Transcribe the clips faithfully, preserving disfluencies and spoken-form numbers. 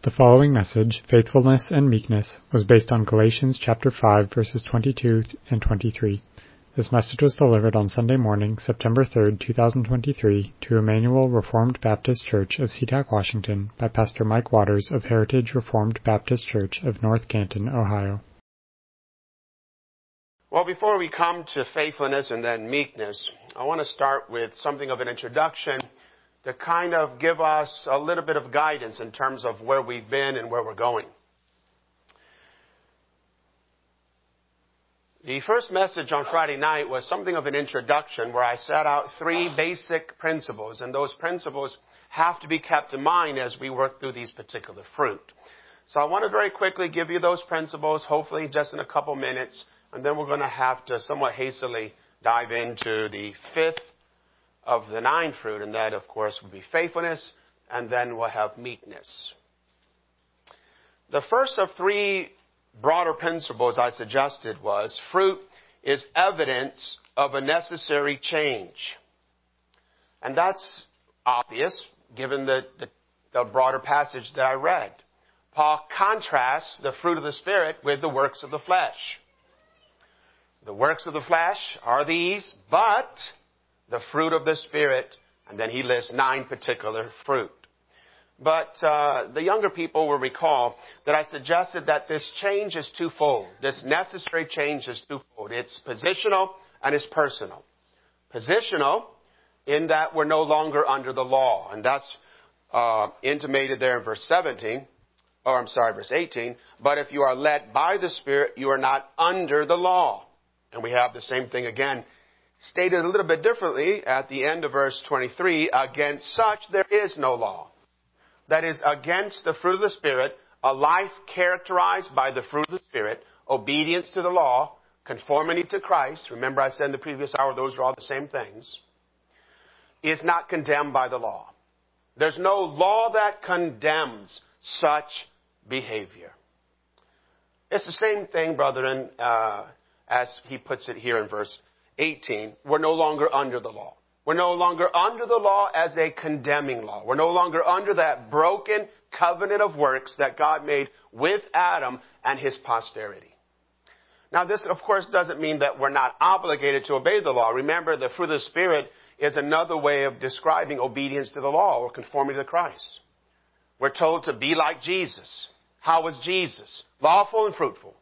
The following message, Faithfulness and Meekness, was based on Galatians chapter five, verses twenty-two and twenty-three. This message was delivered on Sunday morning, September third, two thousand twenty-three, to Emmanuel Reformed Baptist Church of SeaTac, Washington, by Pastor Mike Waters of Heritage Reformed Baptist Church of North Canton, Ohio. Well, before we come to faithfulness and then meekness, I want to start with something of an introduction to kind of give us a little bit of guidance in terms of where we've been and where we're going. The first message on Friday night was something of an introduction where I set out three basic principles, and those principles have to be kept in mind as we work through these particular fruit. So I want to very quickly give you those principles, hopefully just in a couple minutes, and then we're going to have to somewhat hastily dive into the fifth of the nine fruit, and that, of course, would be faithfulness, and then we'll have meekness. The first of three broader principles I suggested was fruit is evidence of a necessary change. And that's obvious, given the, the, the broader passage that I read. Paul contrasts the fruit of the Spirit with the works of the flesh. The works of the flesh are these, but the fruit of the Spirit, and then he lists nine particular fruit. But uh, the younger people will recall that I suggested that this change is twofold. This necessary change is twofold. It's positional and it's personal. Positional in that we're no longer under the law, and that's uh, intimated there in verse seventeen, or I'm sorry, verse eighteen. But if you are led by the Spirit, you are not under the law. And we have the same thing again, stated a little bit differently at the end of verse twenty-three, against such there is no law. That is, against the fruit of the Spirit, a life characterized by the fruit of the Spirit, obedience to the law, conformity to Christ, remember I said in the previous hour those are all the same things, is not condemned by the law. There's no law that condemns such behavior. It's the same thing, brethren, uh, as he puts it here in verse eighteen, we're no longer under the law. We're no longer under the law as a condemning law. We're no longer under that broken covenant of works that God made with Adam and his posterity. Now, this, of course, doesn't mean that we're not obligated to obey the law. Remember, the fruit of the Spirit is another way of describing obedience to the law or conformity to Christ. We're told to be like Jesus. How was Jesus? Lawful and fruitful.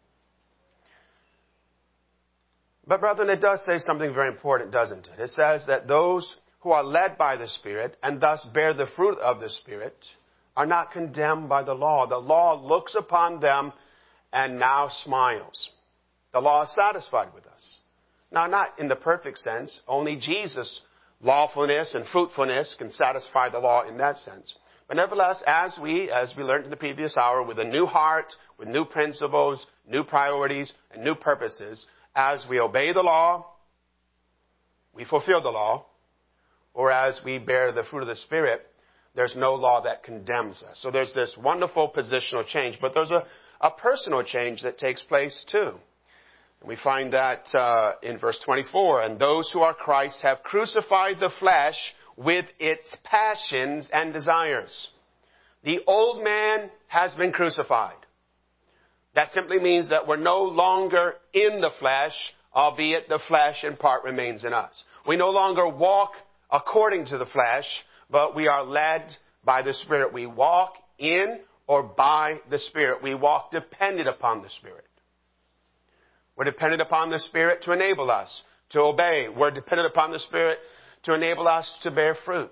But, brethren, it does say something very important, doesn't it? It says that those who are led by the Spirit and thus bear the fruit of the Spirit are not condemned by the law. The law looks upon them and now smiles. The law is satisfied with us. Now, not in the perfect sense. Only Jesus' lawfulness and fruitfulness can satisfy the law in that sense. But nevertheless, as we, as we learned in the previous hour, with a new heart, with new principles, new priorities, and new purposes, as we obey the law, we fulfill the law, or as we bear the fruit of the Spirit, there's no law that condemns us. So there's this wonderful positional change, but there's a, a personal change that takes place too. And we find that uh, in verse twenty-four, and those who are Christ have crucified the flesh with its passions and desires. The old man has been crucified. That simply means that we're no longer in the flesh, albeit the flesh in part remains in us. We no longer walk according to the flesh, but we are led by the Spirit. We walk in or by the Spirit. We walk dependent upon the Spirit. We're dependent upon the Spirit to enable us to obey. We're dependent upon the Spirit to enable us to bear fruit.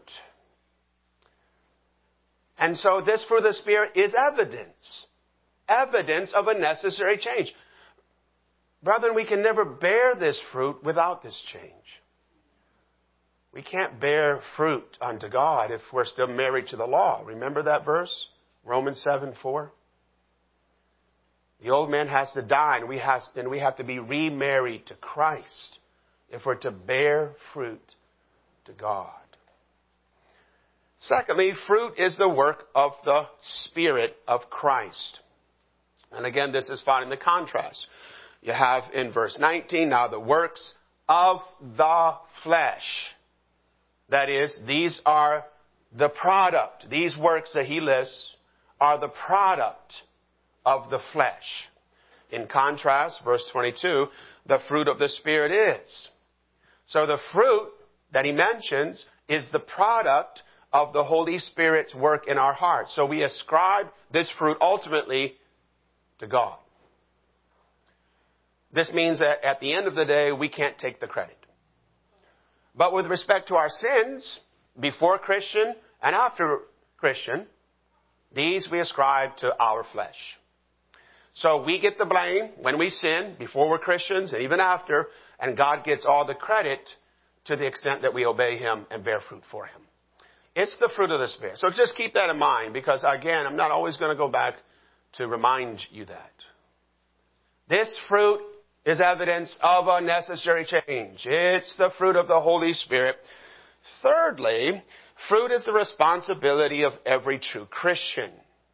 And so this fruit of the Spirit is evidence. Evidence of a necessary change. Brethren, we can never bear this fruit without this change. We can't bear fruit unto God if we're still married to the law. Remember that verse? Romans seven four. The old man has to die, and we have, and we have to be remarried to Christ if we're to bear fruit to God. Secondly, fruit is the work of the Spirit of Christ. And again, this is found in the contrast. You have in verse nineteen, now the works of the flesh. That is, these are the product, these works that he lists, are the product of the flesh. In contrast, verse twenty-two, the fruit of the Spirit is. So the fruit that he mentions is the product of the Holy Spirit's work in our hearts. So we ascribe this fruit ultimately to God. This means that at the end of the day, we can't take the credit. But with respect to our sins, before Christian and after Christian, these we ascribe to our flesh. So we get the blame when we sin, before we're Christians and even after, and God gets all the credit to the extent that we obey Him and bear fruit for Him. It's the fruit of the Spirit. So just keep that in mind, because again, I'm not always going to go back to remind you that. This fruit is evidence of a necessary change. It's the fruit of the Holy Spirit. Thirdly, fruit is the responsibility of every true Christian.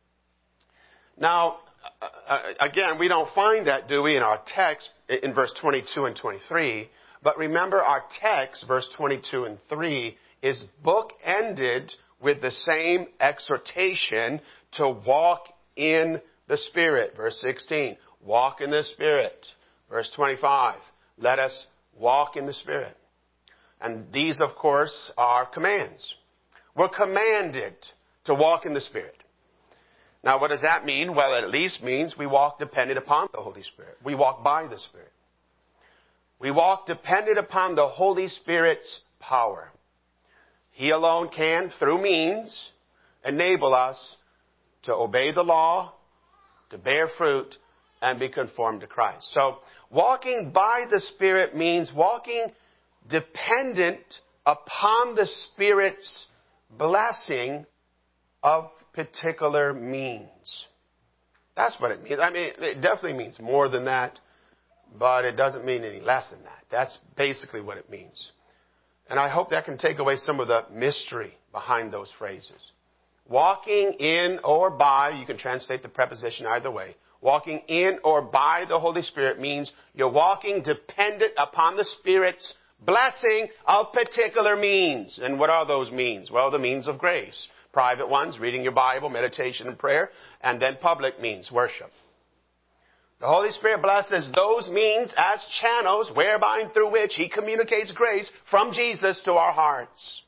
Now, again, we don't find that, do we, in our text in verse twenty-two and twenty-three. But remember, our text, verse twenty-two and three, is bookended with the same exhortation to walk in the Spirit. Verse sixteen, walk in the Spirit. Verse twenty-five, let us walk in the Spirit. And these, of course, are commands. We're commanded to walk in the Spirit. Now, what does that mean? Well, it at least means we walk dependent upon the Holy Spirit. We walk by the Spirit. We walk dependent upon the Holy Spirit's power. He alone can, through means, enable us to obey the law, to bear fruit, and be conformed to Christ. So, walking by the Spirit means walking dependent upon the Spirit's blessing of particular means. That's what it means. I mean, it definitely means more than that, but it doesn't mean any less than that. That's basically what it means. And I hope that can take away some of the mystery behind those phrases. Walking in or by, you can translate the preposition either way. Walking in or by the Holy Spirit means you're walking dependent upon the Spirit's blessing of particular means. And what are those means? Well, the means of grace. Private ones, reading your Bible, meditation and prayer, and then public means, worship. The Holy Spirit blesses those means as channels whereby and through which He communicates grace from Jesus to our hearts.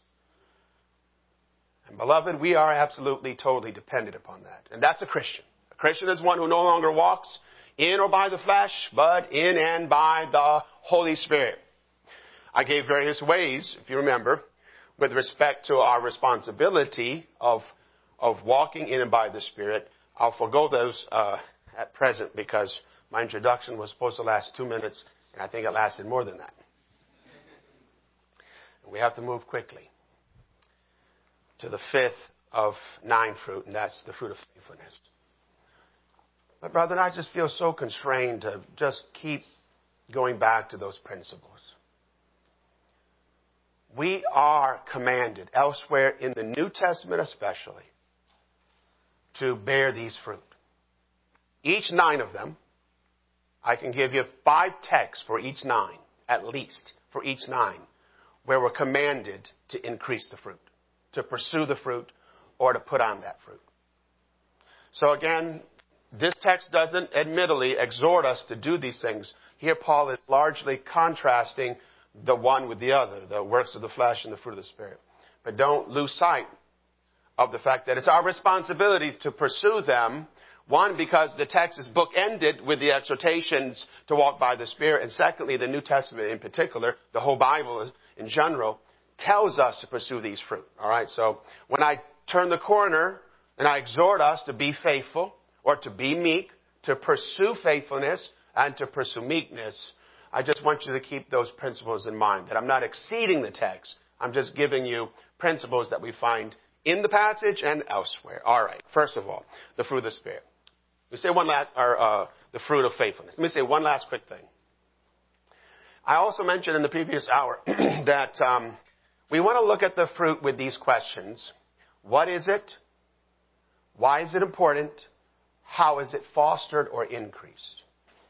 And beloved, we are absolutely, totally dependent upon that. And that's a Christian. A Christian is one who no longer walks in or by the flesh, but in and by the Holy Spirit. I gave various ways, if you remember, with respect to our responsibility of of walking in and by the Spirit. I'll forego those uh, at present because my introduction was supposed to last two minutes, and I think it lasted more than that. We have to move quickly to the fifth of nine fruit, and that's the fruit of faithfulness. But brethren, I just feel so constrained to just keep going back to those principles. We are commanded, elsewhere in the New Testament especially, to bear these fruit. Each nine of them, I can give you five texts for each nine, at least for each nine, where we're commanded to increase the fruit, to pursue the fruit, or to put on that fruit. So again, this text doesn't admittedly exhort us to do these things. Here Paul is largely contrasting the one with the other, the works of the flesh and the fruit of the Spirit. But don't lose sight of the fact that it's our responsibility to pursue them. One, because the text is bookended with the exhortations to walk by the Spirit. And secondly, the New Testament in particular, the whole Bible in general, tells us to pursue these fruit. All right, so when I turn the corner and I exhort us to be faithful or to be meek, to pursue faithfulness and to pursue meekness, I just want you to keep those principles in mind, that I'm not exceeding the text. I'm just giving you principles that we find in the passage and elsewhere. All right. First of all, the fruit of the Spirit. We say one last, or uh, the fruit of faithfulness. Let me say one last quick thing. I also mentioned in the previous hour that um, we want to look at the fruit with these questions. What is it? Why is it important? How is it fostered or increased?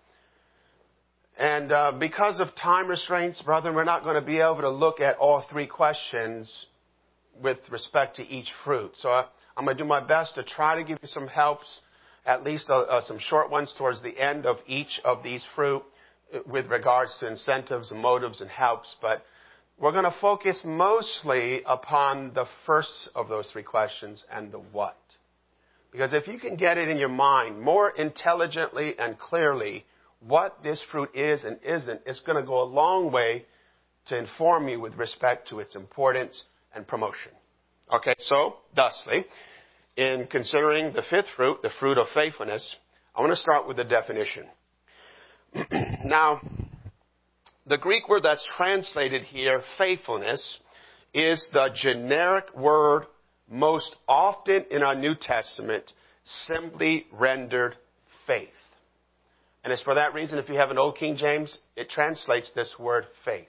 And uh, because of time restraints, brethren, we're not going to be able to look at all three questions with respect to each fruit. So I, I'm going to do my best to try to give you some helps, at least uh, uh, some short ones towards the end of each of these fruit with regards to incentives and motives and helps. But we're going to focus mostly upon the first of those three questions and the what. Because if you can get it in your mind more intelligently and clearly what this fruit is and isn't, it's going to go a long way to inform you with respect to its importance and promotion. Okay, so, thusly, in considering the fifth fruit, the fruit of faithfulness, I want to start with the definition. Now, the Greek word that's translated here, faithfulness, is the generic word most often in our New Testament, simply rendered faith. And it's for that reason, if you have an Old King James, it translates this word faith.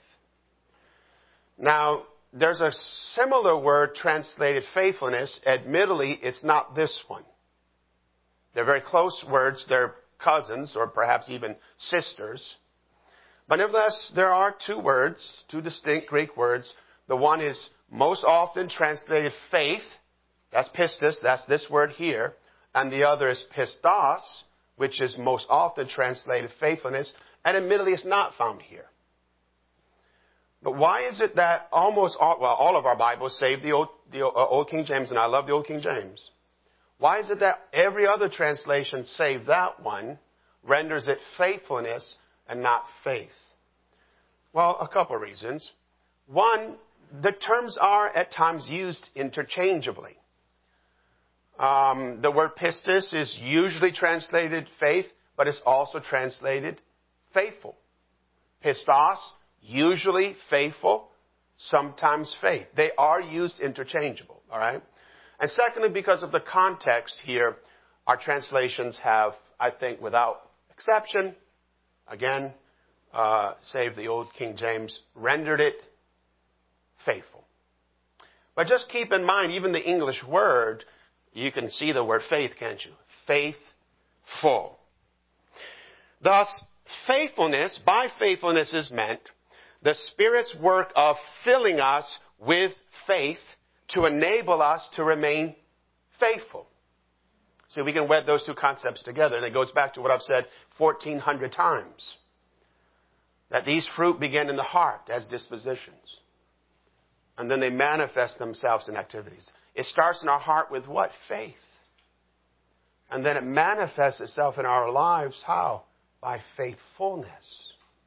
Now, there's a similar word translated faithfulness. Admittedly, it's not this one. They're very close words. They're cousins or perhaps even sisters. But nevertheless, there are two words, two distinct Greek words. The one is most often translated faith. That's pistis. That's this word here. And the other is pistos, which is most often translated faithfulness. And admittedly, it's not found here. But why is it that almost all, well, all of our Bibles, save the Old, the Old King James, and I love the Old King James. Why is it that every other translation, save that one, renders it faithfulness and not faith? Well, a couple of reasons. One, the terms are at times used interchangeably. Um, the word pistis is usually translated faith, but it's also translated faithful. Pistos, usually faithful, sometimes faith. They are used interchangeable, all right? And secondly, because of the context here, our translations have, I think, without exception, again, uh, save the Old King James, rendered it faithful. But just keep in mind, even the English word, you can see the word faith, can't you? Faithful. Thus, faithfulness, by faithfulness is meant the Spirit's work of filling us with faith to enable us to remain faithful. See, we can wed those two concepts together. And it goes back to what I've said fourteen hundred times. That these fruit begin in the heart as dispositions. And then they manifest themselves in activities. It starts in our heart with what? Faith. And then it manifests itself in our lives. How? By faithfulness.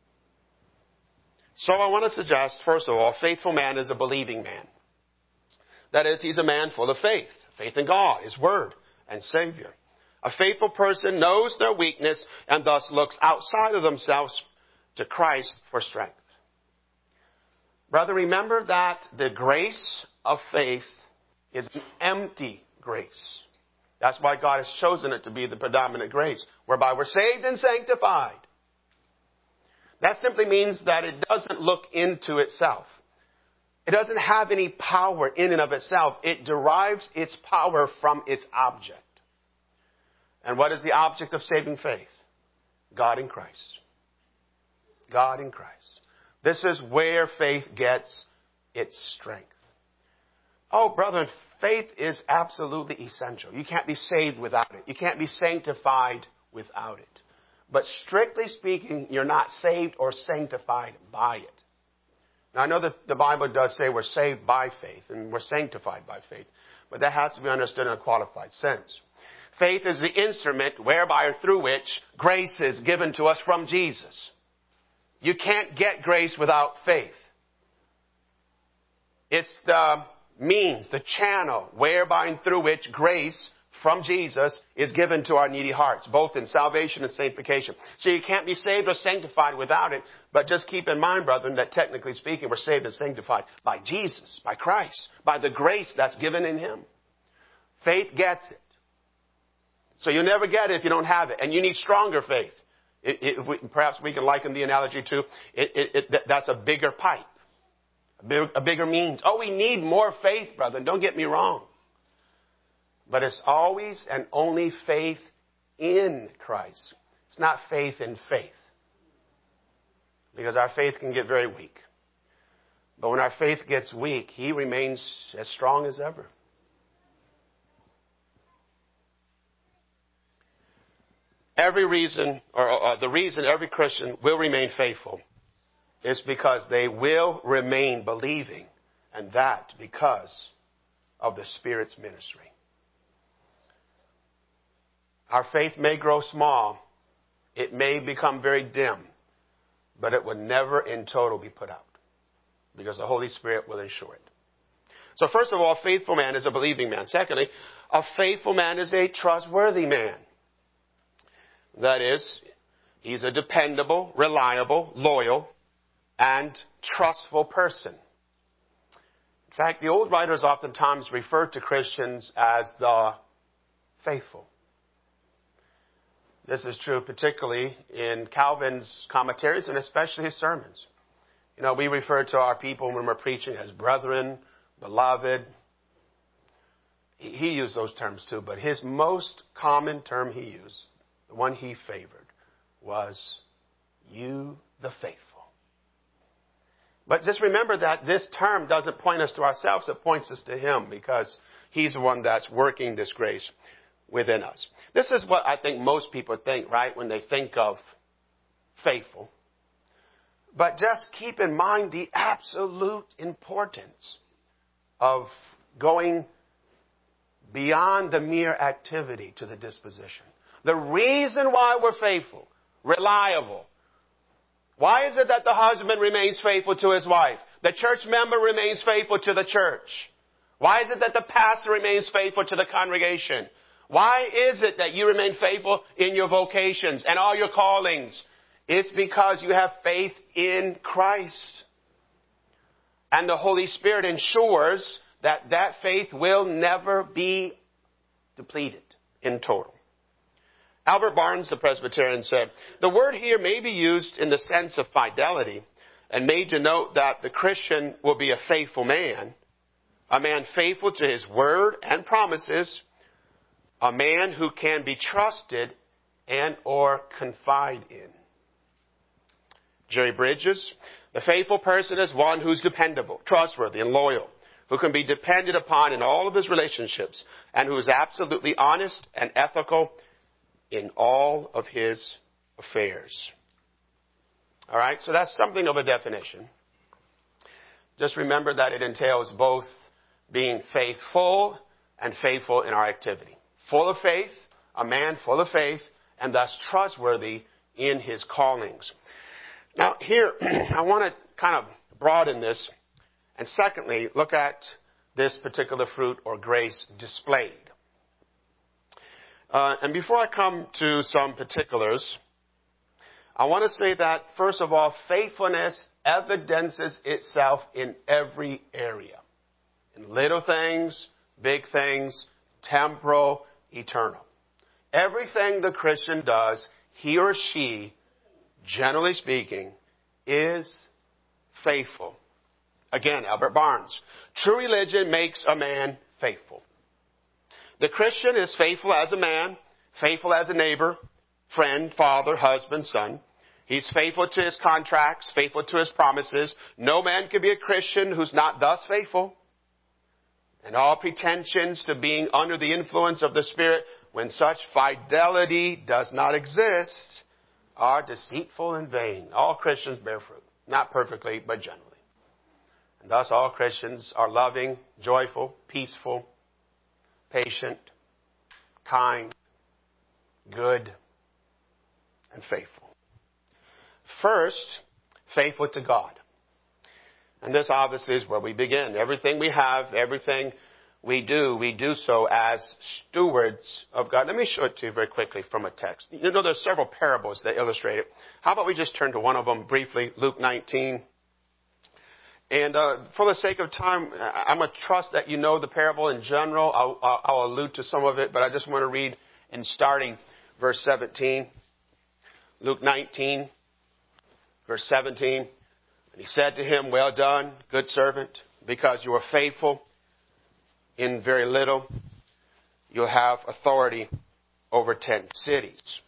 So I want to suggest, first of all, a faithful man is a believing man. That is, he's a man full of faith. Faith in God, His Word, and Savior. A faithful person knows their weakness and thus looks outside of themselves to Christ for strength. Brother, remember that the grace of faith is an empty grace. That's why God has chosen it to be the predominant grace, whereby we're saved and sanctified. That simply means that it doesn't look into itself. It doesn't have any power in and of itself. It derives its power from its object. And what is the object of saving faith? God in Christ. God in Christ. This is where faith gets its strength. Oh, brother, faith is absolutely essential. You can't be saved without it. You can't be sanctified without it. But strictly speaking, you're not saved or sanctified by it. Now, I know that the Bible does say we're saved by faith and we're sanctified by faith, but that has to be understood in a qualified sense. Faith is the instrument whereby or through which grace is given to us from Jesus. You can't get grace without faith. It's the means, the channel whereby and through which grace from Jesus is given to our needy hearts, both in salvation and sanctification. So you can't be saved or sanctified without it, but just keep in mind, brethren, that technically speaking, we're saved and sanctified by Jesus, by Christ, by the grace that's given in Him. Faith gets it. So you'll never get it if you don't have it, and you need stronger faith. It, it, we, perhaps we can liken the analogy to, it, it, it, that's a bigger pipe, a, big, a bigger means. Oh, we need more faith, brother, don't get me wrong. But it's always and only faith in Christ. It's not faith in faith. Because our faith can get very weak. But when our faith gets weak, He remains as strong as ever. every reason, or uh, the reason every Christian will remain faithful is because they will remain believing, and that because of the Spirit's ministry. Our faith may grow small. It may become very dim, but it will never in total be put out because the Holy Spirit will ensure it. So first of all, a faithful man is a believing man. Secondly, a faithful man is a trustworthy man. That is, he's a dependable, reliable, loyal, and trustful person. In fact, the old writers oftentimes refer to Christians as the faithful. This is true particularly in Calvin's commentaries and especially his sermons. You know, we refer to our people when we're preaching as brethren, beloved. He used those terms too, but his most common term he used, the one he favored, was you the faithful. But just remember that this term doesn't point us to ourselves, it points us to him because he's the one that's working this grace within us. This is what I think most people think, right, when they think of faithful. But just keep in mind the absolute importance of going beyond the mere activity to the disposition. The reason why we're faithful, reliable. Why is it that the husband remains faithful to his wife? The church member remains faithful to the church. Why is it that the pastor remains faithful to the congregation? Why is it that you remain faithful in your vocations and all your callings? It's because you have faith in Christ. And the Holy Spirit ensures that that faith will never be depleted in total. Albert Barnes, the Presbyterian, said, the word here may be used in the sense of fidelity and may denote that the Christian will be a faithful man, a man faithful to his word and promises, a man who can be trusted and or confide in. Jerry Bridges, the faithful person is one who's dependable, trustworthy, and loyal, who can be depended upon in all of his relationships, and who is absolutely honest and ethical in all of his affairs. All right, so that's something of a definition. Just remember that it entails both being faithful and faithful in our activity. Full of faith, a man full of faith, and thus trustworthy in his callings. Now, here, I want to kind of broaden this. And secondly, look at this particular fruit or grace displayed. Uh, and before I come to some particulars, I want to say that, first of all, faithfulness evidences itself in every area. In little things, big things, temporal, eternal. Everything the Christian does, he or she, generally speaking, is faithful. Again, Albert Barnes. True religion makes a man faithful. The Christian is faithful as a man, faithful as a neighbor, friend, father, husband, son. He's faithful to his contracts, faithful to his promises. No man can be a Christian who's not thus faithful. And all pretensions to being under the influence of the Spirit, when such fidelity does not exist, are deceitful and vain. All Christians bear fruit. Not perfectly, but generally. And thus all Christians are loving, joyful, peaceful, patient, kind, good, and faithful. First, faithful to God. And this obviously is where we begin. Everything we have, everything we do, we do so as stewards of God. Let me show it to you very quickly from a text. You know, there's several parables that illustrate it. How about we just turn to one of them briefly, Luke nineteen. And uh, for the sake of time, I'm going to trust that you know the parable in general. I'll, I'll, I'll allude to some of it, but I just want to read in starting verse seventeen. Luke nineteen, verse seventeen. And he said to him, well done, good servant, because you are faithful in very little, you'll have authority over ten cities.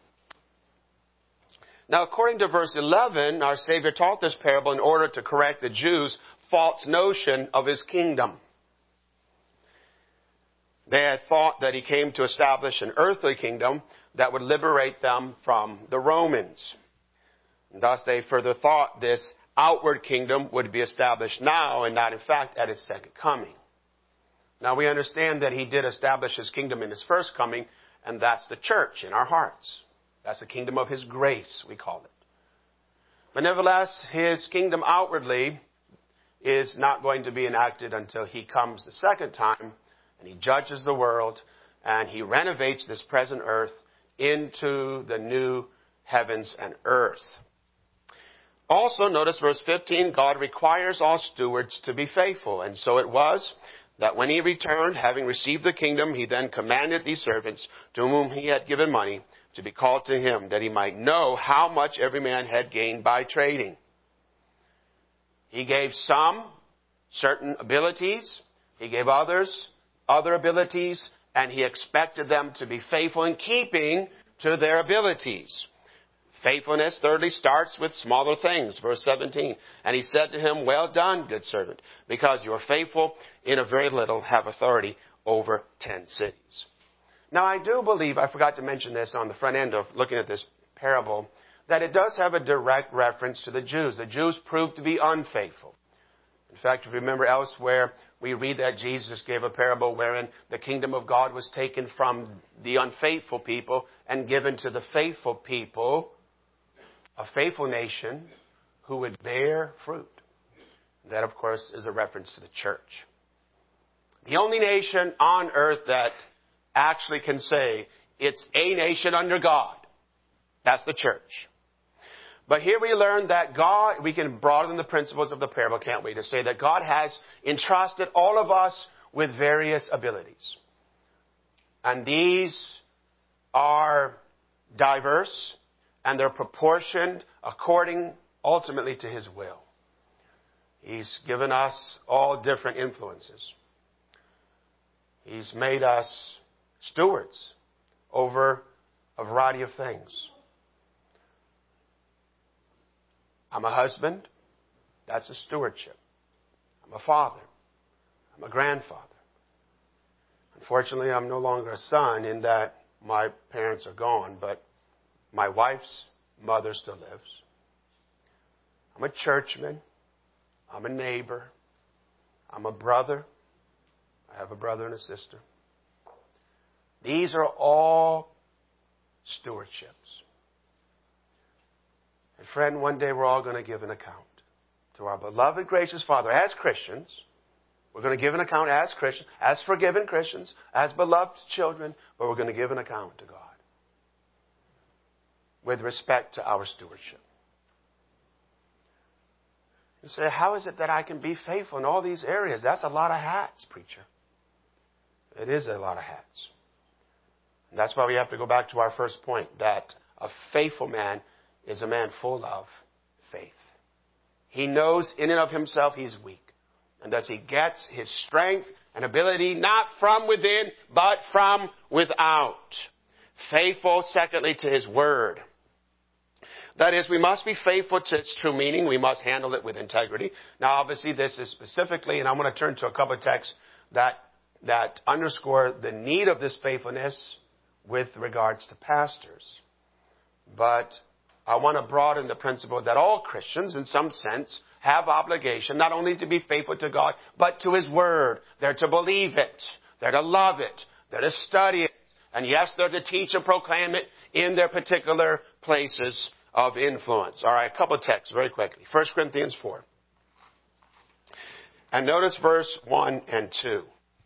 Now, according to verse eleven, our Savior taught this parable in order to correct the Jews' false notion of his kingdom. They had thought that he came to establish an earthly kingdom that would liberate them from the Romans. And thus they further thought this outward kingdom would be established now and not in fact at his second coming. Now we understand that he did establish his kingdom in his first coming, and that's the church in our hearts. That's the kingdom of his grace, we call it. But nevertheless, his kingdom outwardly is not going to be enacted until he comes the second time, and he judges the world, and he renovates this present earth into the new heavens and earth. Also, notice verse fifteen, God requires all stewards to be faithful. And so it was that when he returned, having received the kingdom, he then commanded these servants, to whom he had given money, to be called to him, that he might know how much every man had gained by trading. He gave some certain abilities. He gave others other abilities. And he expected them to be faithful in keeping to their abilities. Faithfulness, thirdly, starts with smaller things. Verse seventeen. And he said to him, well done, good servant, because you are faithful in a very little, have authority over ten cities. Now, I do believe, I forgot to mention this on the front end of looking at this parable, that it does have a direct reference to the Jews. The Jews proved to be unfaithful. In fact, if you remember elsewhere, we read that Jesus gave a parable wherein the kingdom of God was taken from the unfaithful people and given to the faithful people, a faithful nation who would bear fruit. That, of course, is a reference to the church. The only nation on earth that actually can say it's a nation under God, that's the church. But here we learn that God, we can broaden the principles of the parable, can't we? To say that God has entrusted all of us with various abilities. And these are diverse, and they're proportioned according ultimately to his will. He's given us all different influences. He's made us stewards over a variety of things. I'm a husband. That's a stewardship. I'm a father. I'm a grandfather. Unfortunately, I'm no longer a son in that my parents are gone, but my wife's mother still lives. I'm a churchman. I'm a neighbor. I'm a brother. I have a brother and a sister. These are all stewardships. And friend, one day we're all going to give an account to our beloved, gracious Father. As Christians, we're going to give an account as Christians, as forgiven Christians, as beloved children, but we're going to give an account to God with respect to our stewardship. You say, how is it that I can be faithful in all these areas? That's a lot of hats, preacher. It is a lot of hats. And that's why we have to go back to our first point, that a faithful man is a man full of faith. He knows in and of himself he's weak. And thus he gets his strength and ability not from within, but from without. Faithful, secondly, to his word. That is, we must be faithful to its true meaning. We must handle it with integrity. Now, obviously, this is specifically, and I'm going to turn to a couple of texts that, that underscore the need of this faithfulness with regards to pastors. But I want to broaden the principle that all Christians, in some sense, have obligation not only to be faithful to God, but to his word. They're to believe it. They're to love it. They're to study it. And yes, they're to teach and proclaim it in their particular places of influence. All right, a couple of texts very quickly. First Corinthians four. And notice verse one and two.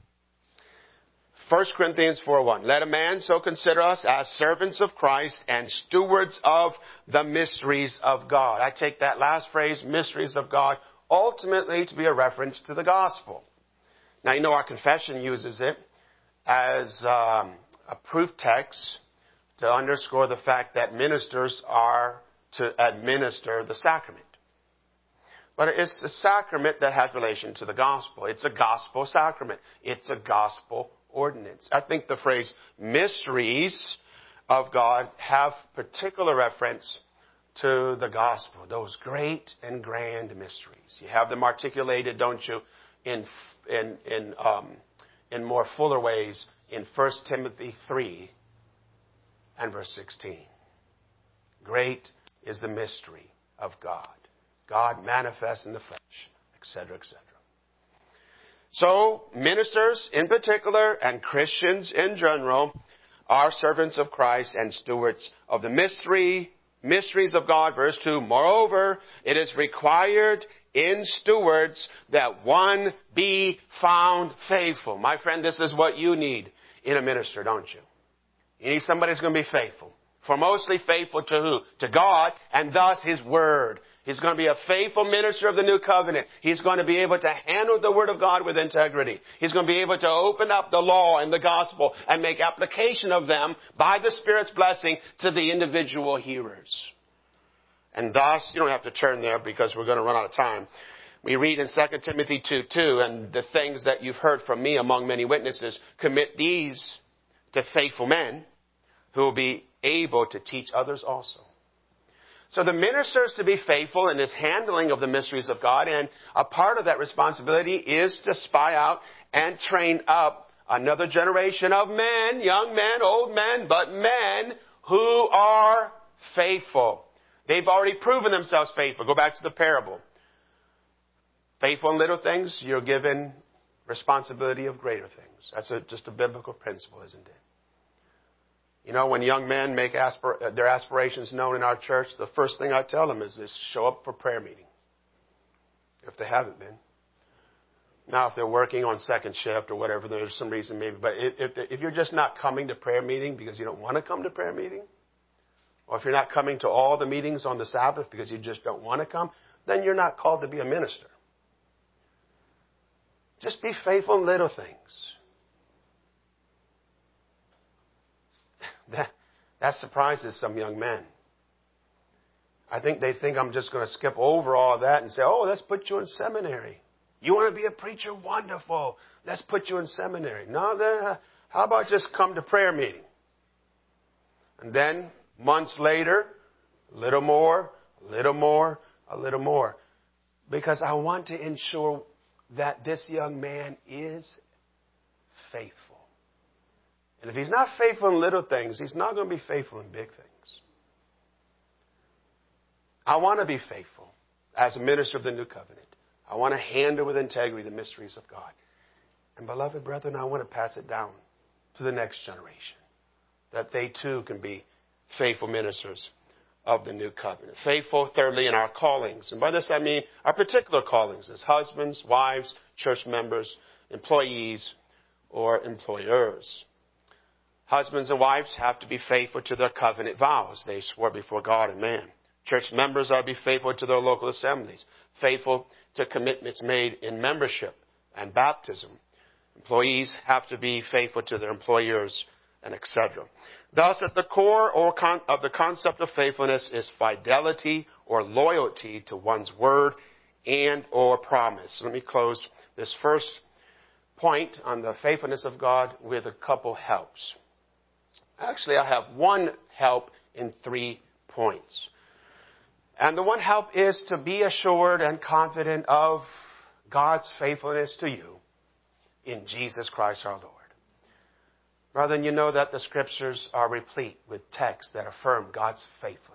First Corinthians four one. Let a man so consider us as servants of Christ and stewards of the mysteries of God. I take that last phrase, mysteries of God, ultimately to be a reference to the gospel. Now, you know our confession uses it as um, a proof text to underscore the fact that ministers are to administer the sacrament. But it's a sacrament that has relation to the gospel. It's a gospel sacrament. It's a gospel ordinance. I think the phrase mysteries of God have particular reference to the gospel, those great and grand mysteries. You have them articulated, don't you, in in in um, in more fuller ways in First Timothy three and verse sixteen. Great is the mystery of God. God manifest in the flesh, et cetera, et cetera. So, ministers in particular and Christians in general are servants of Christ and stewards of the mystery, mysteries of God. Verse two, moreover, it is required in stewards that one be found faithful. My friend, this is what you need in a minister, don't you? You need somebody who's going to be faithful. For mostly faithful to who? To God, and thus His Word. He's going to be a faithful minister of the new covenant. He's going to be able to handle the Word of God with integrity. He's going to be able to open up the law and the gospel and make application of them by the Spirit's blessing to the individual hearers. And thus, you don't have to turn there because we're going to run out of time. We read in Second Timothy two two, and the things that you've heard from me among many witnesses, commit these to faithful men who will be able to teach others also. So the minister is to be faithful in his handling of the mysteries of God, and a part of that responsibility is to spy out and train up another generation of men, young men, old men, but men who are faithful. They've already proven themselves faithful. Go back to the parable. Faithful in little things, you're given responsibility of greater things. That's a, just a biblical principle, isn't it? You know, when young men make aspir- their aspirations known in our church, the first thing I tell them is this: show up for prayer meeting, if they haven't been. Now, if they're working on second shift or whatever, there's some reason maybe. But if, if, if you're just not coming to prayer meeting because you don't want to come to prayer meeting, or if you're not coming to all the meetings on the Sabbath because you just don't want to come, then you're not called to be a minister. Just be faithful in little things. That, that surprises some young men. I think they think I'm just going to skip over all that and say, oh, let's put you in seminary. You want to be a preacher? Wonderful. Let's put you in seminary. No, then, how about just come to prayer meeting? And then, months later, a little more, a little more, a little more. Because I want to ensure that this young man is faithful. And if he's not faithful in little things, he's not going to be faithful in big things. I want to be faithful as a minister of the new covenant. I want to handle with integrity the mysteries of God. And beloved brethren, I want to pass it down to the next generation, that they too can be faithful ministers of the new covenant. Faithful, thirdly, in our callings. And by this I mean our particular callings as husbands, wives, church members, employees, or employers. Husbands and wives have to be faithful to their covenant vows they swore before God and man. Church members are to be faithful to their local assemblies, faithful to commitments made in membership and baptism. Employees have to be faithful to their employers, and et cetera. Thus, at the core or con- of the concept of faithfulness is fidelity or loyalty to one's word and or promise. Let me close this first point on the faithfulness of God with a couple helps. Actually, I have one help in three points. And the one help is to be assured and confident of God's faithfulness to you in Jesus Christ our Lord. Brethren, you know that the Scriptures are replete with texts that affirm God's faithfulness.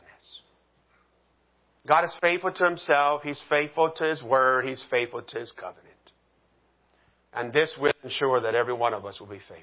God is faithful to Himself. He's faithful to His Word. He's faithful to His covenant. And this will ensure that every one of us will be faithful.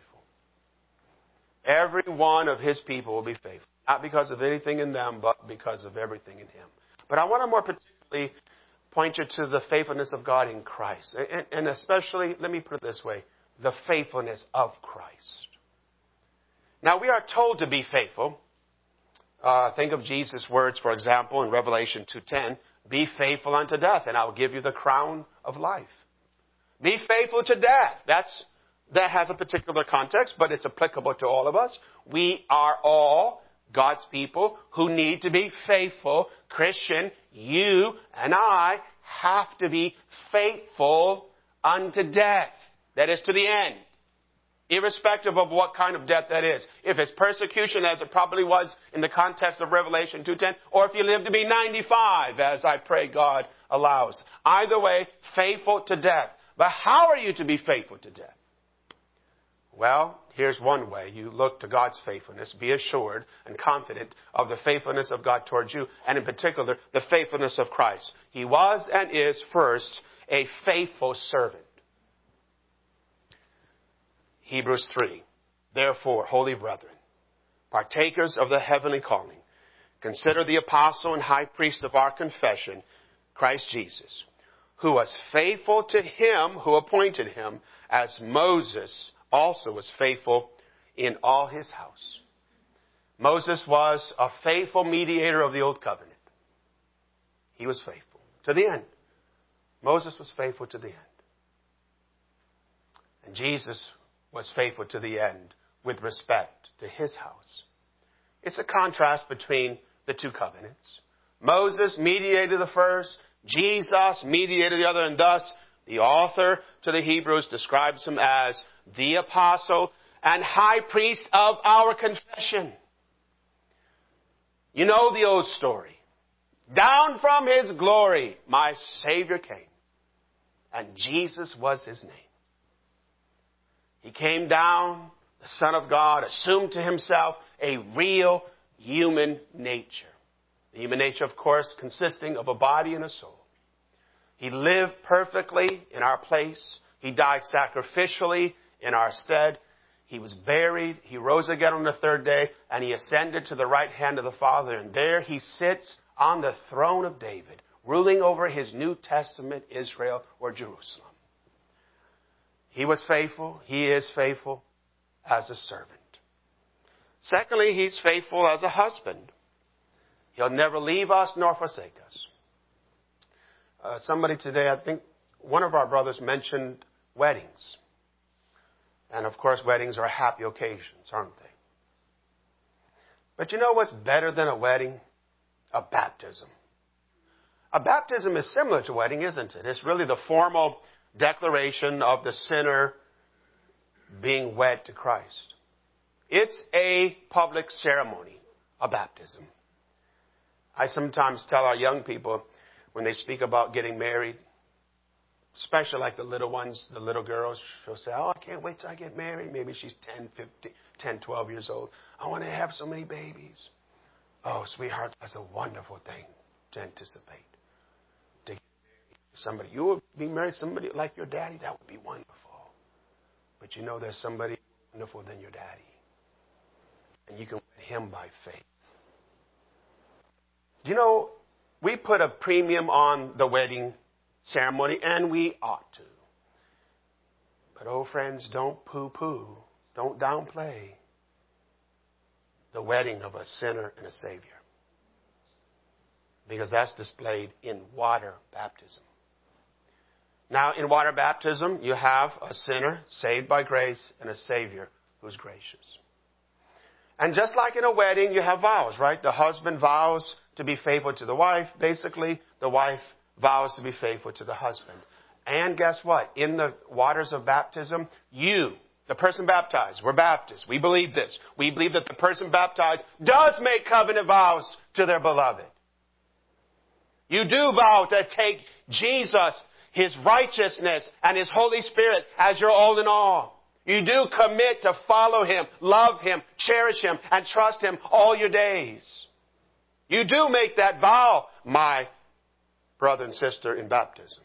Every one of His people will be faithful. Not because of anything in them, but because of everything in Him. But I want to more particularly point you to the faithfulness of God in Christ. And, and especially, let me put it this way, the faithfulness of Christ. Now, we are told to be faithful. Uh, think of Jesus' words, for example, in Revelation two ten. Be faithful unto death, and I will give you the crown of life. Be faithful to death. That's That has a particular context, but it's applicable to all of us. We are all God's people who need to be faithful. Christian, you and I have to be faithful unto death. That is, to the end. Irrespective of what kind of death that is. If it's persecution, as it probably was in the context of Revelation two ten, or if you live to be ninety-five, as I pray God allows. Either way, faithful to death. But how are you to be faithful to death? Well, here's one way. You look to God's faithfulness. Be assured and confident of the faithfulness of God towards you, and in particular, the faithfulness of Christ. He was and is first a faithful servant. Hebrews three. Therefore, holy brethren, partakers of the heavenly calling, consider the apostle and high priest of our confession, Christ Jesus, who was faithful to him who appointed him, as Moses also was faithful in all his house. Moses was a faithful mediator of the old covenant. He was faithful to the end. Moses was faithful to the end. And Jesus was faithful to the end with respect to his house. It's a contrast between the two covenants. Moses mediated the first, Jesus mediated the other, and thus the author to the Hebrews describes him as the apostle and high priest of our confession. You know the old story. Down from his glory, my Savior came, and Jesus was his name. He came down, the Son of God, assumed to himself a real human nature. The human nature, of course, consisting of a body and a soul. He lived perfectly in our place. He died sacrificially in our stead. He was buried. He rose again on the third day, and he ascended to the right hand of the Father. And there he sits on the throne of David, ruling over his New Testament Israel or Jerusalem. He was faithful. He is faithful as a servant. Secondly, he's faithful as a husband. He'll never leave us nor forsake us. Uh, somebody today, I think one of our brothers mentioned weddings. And of course, weddings are happy occasions, aren't they? But you know what's better than a wedding? A baptism. A baptism is similar to a wedding, isn't it? It's really the formal declaration of the sinner being wed to Christ. It's a public ceremony, a baptism. I sometimes tell our young people when they speak about getting married, especially like the little ones, the little girls, she'll say, oh, I can't wait till I get married. Maybe she's ten, fifteen, ten, twelve years old. I want to have so many babies. Oh, sweetheart, that's a wonderful thing to anticipate. To get married to somebody. You would be married to somebody like your daddy, that would be wonderful. But you know there's somebody wonderful than your daddy. And you can wed him by faith. Do you know, we put a premium on the wedding ceremony, and we ought to. But, oh, friends, don't poo-poo, don't downplay the wedding of a sinner and a Savior. Because that's displayed in water baptism. Now, in water baptism, you have a sinner saved by grace and a Savior who's gracious. And just like in a wedding, you have vows, right? The husband vows to be faithful to the wife. Basically, the wife vows to be faithful to the husband. And guess what? In the waters of baptism, you, the person baptized, we're Baptists. We believe this. We believe that the person baptized does make covenant vows to their beloved. You do vow to take Jesus, His righteousness, and His Holy Spirit as your all in all. You do commit to follow Him, love Him, cherish Him, and trust Him all your days. You do make that vow, my brother and sister, in baptism.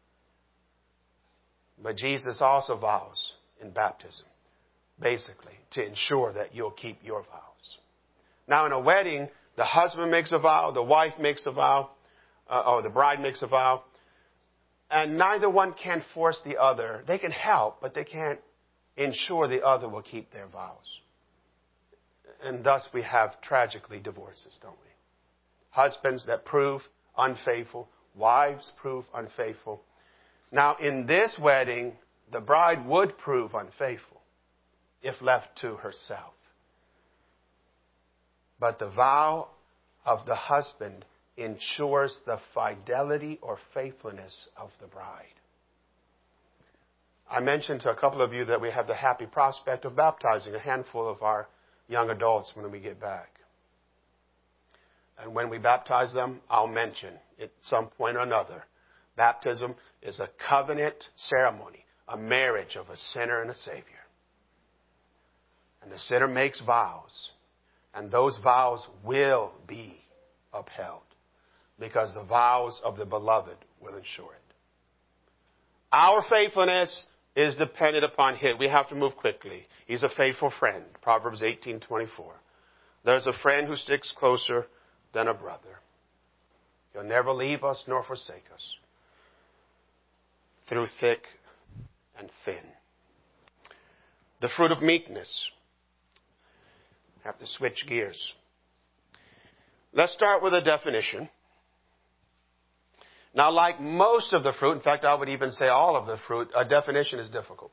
But Jesus also vows in baptism, basically, to ensure that you'll keep your vows. Now, in a wedding, the husband makes a vow, the wife makes a vow, uh, or the bride makes a vow, and neither one can force the other. They can help, but they can't ensure the other will keep their vows. And thus we have, tragically, divorces, don't we? Husbands that prove unfaithful, wives prove unfaithful. Now, in this wedding, the bride would prove unfaithful if left to herself. But the vow of the husband ensures the fidelity or faithfulness of the bride. I mentioned to a couple of you that we have the happy prospect of baptizing a handful of our young adults when we get back. And when we baptize them, I'll mention at some point or another, baptism is a covenant ceremony, a marriage of a sinner and a Savior. And the sinner makes vows. And those vows will be upheld. Because the vows of the beloved will ensure it. Our faithfulness is dependent upon Him. We have to move quickly. He's a faithful friend. Proverbs eighteen twenty-four. There's a friend who sticks closer than a brother. He'll never leave us nor forsake us. Through thick and thin. The fruit of meekness. I have to switch gears. Let's start with a definition. Now, like most of the fruit, in fact, I would even say all of the fruit, a definition is difficult.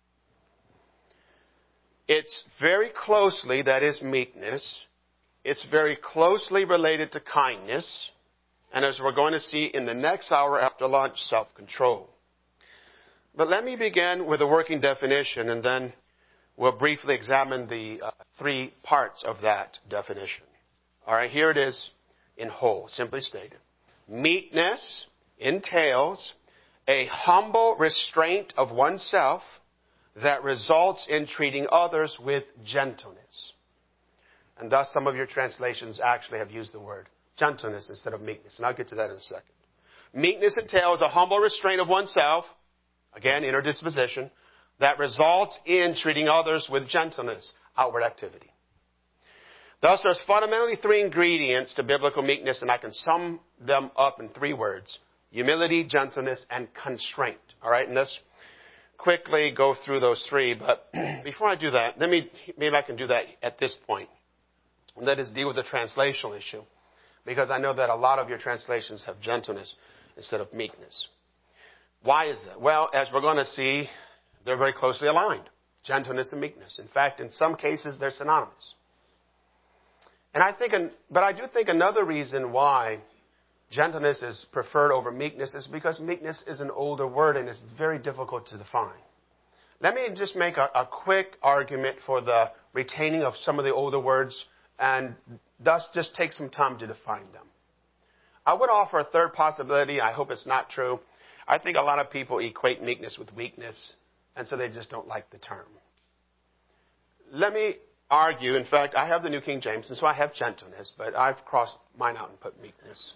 It's very closely, that is meekness, it's very closely related to kindness, and as we're going to see in the next hour after lunch, self-control. But let me begin with a working definition, and then we'll briefly examine the uh, three parts of that definition. All right, here it is in whole, simply stated. Meekness entails a humble restraint of oneself that results in treating others with gentleness. And thus some of your translations actually have used the word gentleness instead of meekness. And I'll get to that in a second. Meekness entails a humble restraint of oneself, again, inner disposition, that results in treating others with gentleness, outward activity. Thus, there's fundamentally three ingredients to biblical meekness, and I can sum them up in three words. Humility, gentleness, and constraint. All right, and let's quickly go through those three. But before I do that, let me, maybe I can do that at this point. And that is deal with the translational issue. Because I know that a lot of your translations have gentleness instead of meekness. Why is that? Well, as we're going to see, they're very closely aligned. Gentleness and meekness. In fact, in some cases, they're synonymous. And I think, but I do think another reason why gentleness is preferred over meekness is because meekness is an older word and it's very difficult to define. Let me just make a, a quick argument for the retaining of some of the older words and thus just take some time to define them. I would offer a third possibility. I hope it's not true. I think a lot of people equate meekness with weakness, and so they just don't like the term. Let me argue. In fact, I have the New King James, and so I have gentleness, but I've crossed mine out and put meekness.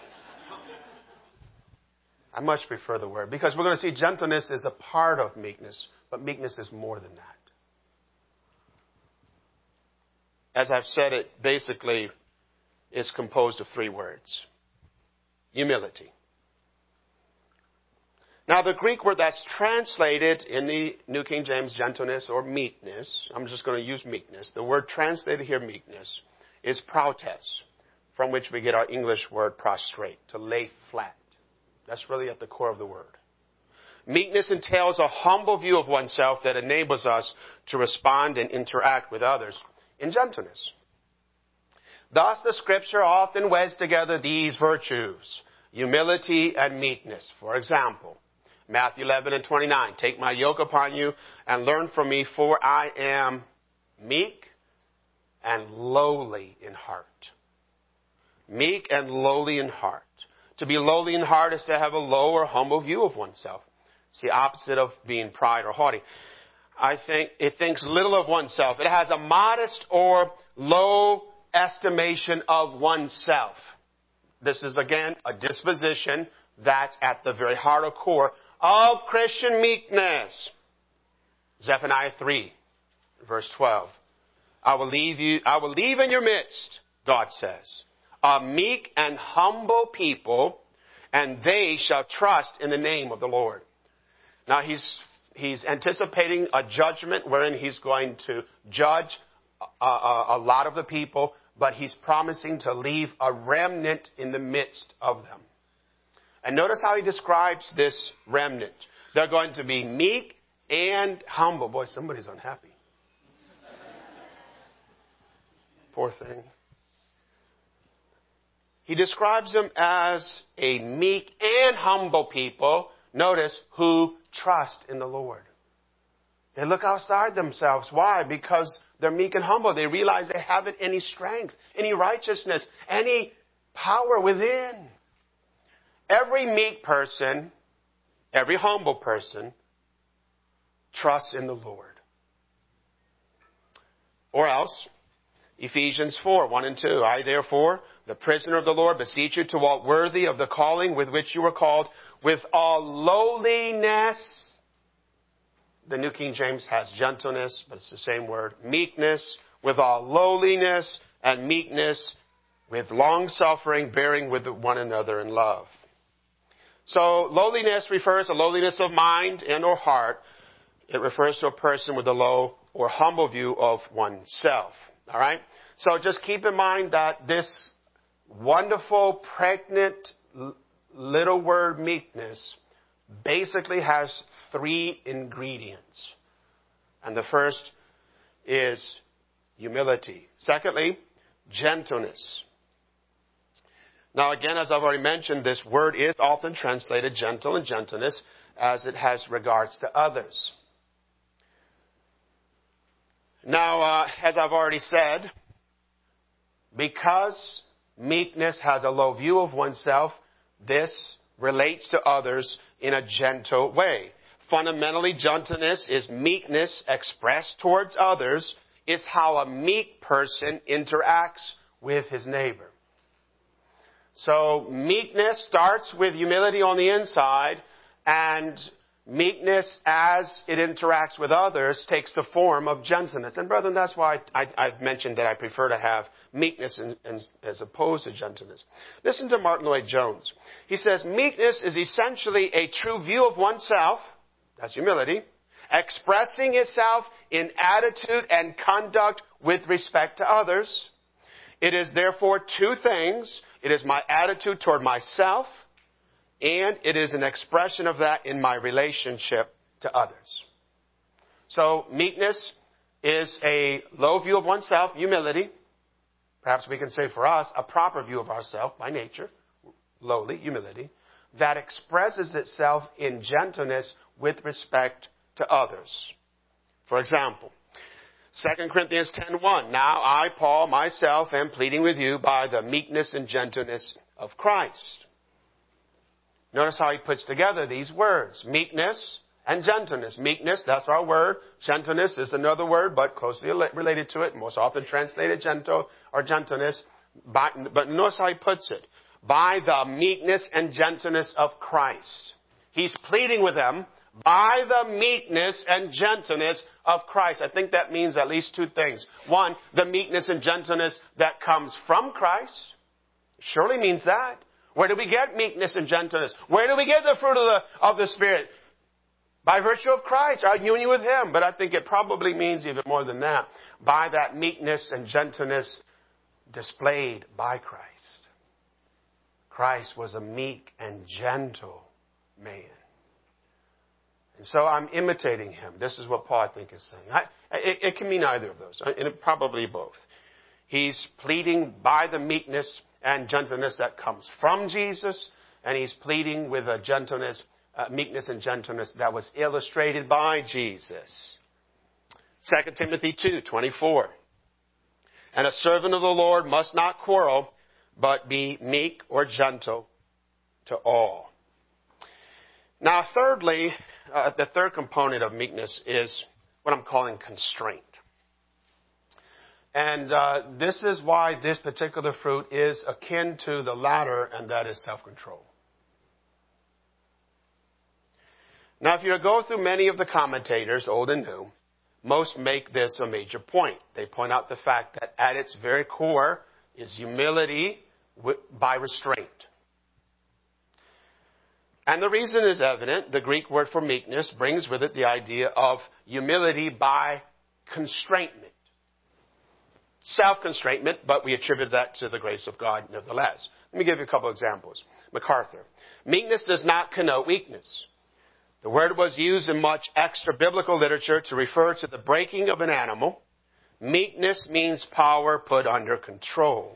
I much prefer the word, because we're going to see gentleness is a part of meekness, but meekness is more than that. As I've said, it basically is composed of three words. Humility. Now, the Greek word that's translated in the New King James gentleness or meekness, I'm just going to use meekness. The word translated here, meekness, is prautes, from which we get our English word prostrate, to lay flat. That's really at the core of the word. Meekness entails a humble view of oneself that enables us to respond and interact with others in gentleness. Thus, the Scripture often weds together these virtues, humility and meekness. For example, Matthew eleven and twenty-nine, take my yoke upon you and learn from me, for I am meek and lowly in heart. Meek and lowly in heart. To be lowly in heart is to have a low or humble view of oneself. It's the opposite of being pride or haughty. I think it thinks little of oneself. It has a modest or low estimation of oneself. This is, again, a disposition that's at the very heart or core of Christian meekness. Zephaniah three, verse twelve. I will leave you, I will leave in your midst, God says, a meek and humble people, and they shall trust in the name of the Lord. Now, he's, he's anticipating a judgment wherein he's going to judge a, a, a lot of the people, but he's promising to leave a remnant in the midst of them. And notice how he describes this remnant. They're going to be meek and humble. Boy, somebody's unhappy. Poor thing. He describes them as a meek and humble people, notice, who trust in the Lord. They look outside themselves. Why? Because they're meek and humble. They realize they haven't any strength, any righteousness, any power within. Every meek person, every humble person, trusts in the Lord. Or else, Ephesians four, one and two. I therefore, the prisoner of the Lord, beseech you to walk worthy of the calling with which you were called, with all lowliness. The New King James has gentleness, but it's the same word. Meekness, with all lowliness and meekness, with long suffering, bearing with one another in love. So lowliness refers to lowliness of mind and or heart. It refers to a person with a low or humble view of oneself. All right? So just keep in mind that this wonderful, pregnant little word meekness basically has three ingredients. And the first is humility. Secondly, gentleness. Now again, as I've already mentioned, this word is often translated gentle and gentleness as it has regards to others. Now, uh, as I've already said, because meekness has a low view of oneself, this relates to others in a gentle way. Fundamentally, gentleness is meekness expressed towards others. It's how a meek person interacts with his neighbor. So meekness starts with humility on the inside, and meekness as it interacts with others takes the form of gentleness. And brethren, that's why I, I've mentioned that I prefer to have meekness in, in, as opposed to gentleness. Listen to Martin Lloyd-Jones. He says, meekness is essentially a true view of oneself, that's humility, expressing itself in attitude and conduct with respect to others. It is therefore two things. It is my attitude toward myself, and it is an expression of that in my relationship to others. So meekness is a low view of oneself, humility. Perhaps we can say for us, a proper view of ourselves by nature, lowly, humility, that expresses itself in gentleness with respect to others. For example, Second Corinthians ten one, now I, Paul, myself, am pleading with you by the meekness and gentleness of Christ. Notice how he puts together these words, meekness and gentleness. Meekness, that's our word. Gentleness is another word, but closely related to it, most often translated gentle or gentleness. By, but notice how he puts it, by the meekness and gentleness of Christ. He's pleading with them by the meekness and gentleness of Christ. I think that means at least two things. One, the meekness and gentleness that comes from Christ. Surely means that. Where do we get meekness and gentleness? Where do we get the fruit of the, of the Spirit? By virtue of Christ, our union with Him. But I think it probably means even more than that. By that meekness and gentleness displayed by Christ. Christ was a meek and gentle man. And so I'm imitating Him. This is what Paul, I think, is saying. I, it, it can mean either of those, and probably both. He's pleading by the meekness and gentleness that comes from Jesus, and he's pleading with a gentleness, uh, meekness and gentleness that was illustrated by Jesus. Second Timothy two twenty-four. And a servant of the Lord must not quarrel, but be meek or gentle to all. Now, thirdly, uh, the third component of meekness is what I'm calling constraint. And uh, this is why this particular fruit is akin to the latter, and that is self-control. Now, if you go through many of the commentators, old and new, most make this a major point. They point out the fact that at its very core is humility by restraint. And the reason is evident. The Greek word for meekness brings with it the idea of humility by constraintment. Self-constraintment, but we attribute that to the grace of God nevertheless. Let me give you a couple examples. MacArthur. Meekness does not connote weakness. The word was used in much extra-biblical literature to refer to the breaking of an animal. Meekness means power put under control.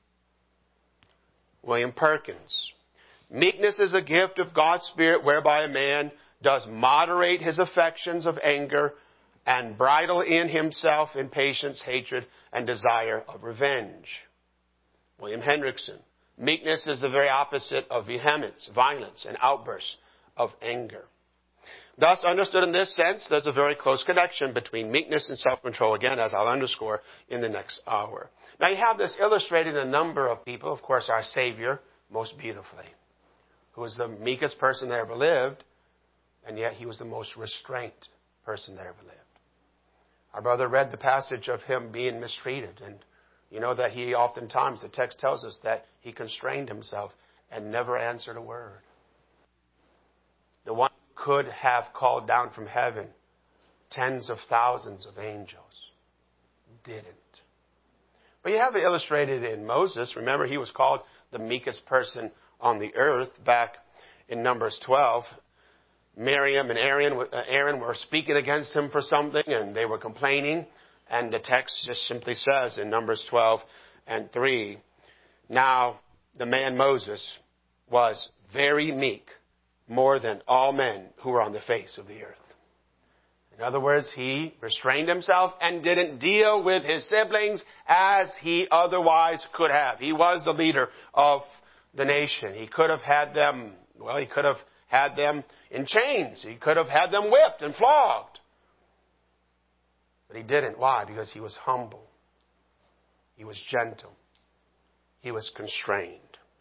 William Perkins. Meekness is a gift of God's Spirit whereby a man does moderate his affections of anger and bridle in himself impatience, hatred, and desire of revenge. William Hendrickson. Meekness is the very opposite of vehemence, violence, and outbursts of anger. Thus, understood in this sense, there's a very close connection between meekness and self-control, again, as I'll underscore in the next hour. Now, you have this illustrated in a number of people. Of course, our Savior, most beautifully, who was the meekest person that ever lived, and yet he was the most restrained person that ever lived. Our brother read the passage of him being mistreated, and you know that he oftentimes, the text tells us that he constrained himself and never answered a word. The one who could have called down from heaven tens of thousands of angels didn't. But you have it illustrated in Moses. Remember, he was called the meekest person on the earth back in Numbers twelve. Miriam and Aaron, Aaron were speaking against him for something, and they were complaining. And the text just simply says in Numbers twelve and three, now the man Moses was very meek, more than all men who were on the face of the earth. In other words, he restrained himself and didn't deal with his siblings as he otherwise could have. He was the leader of the nation. He could have had them, well, he could have had them in chains. He could have had them whipped and flogged. But he didn't. Why? Because he was humble. He was gentle. He was constrained.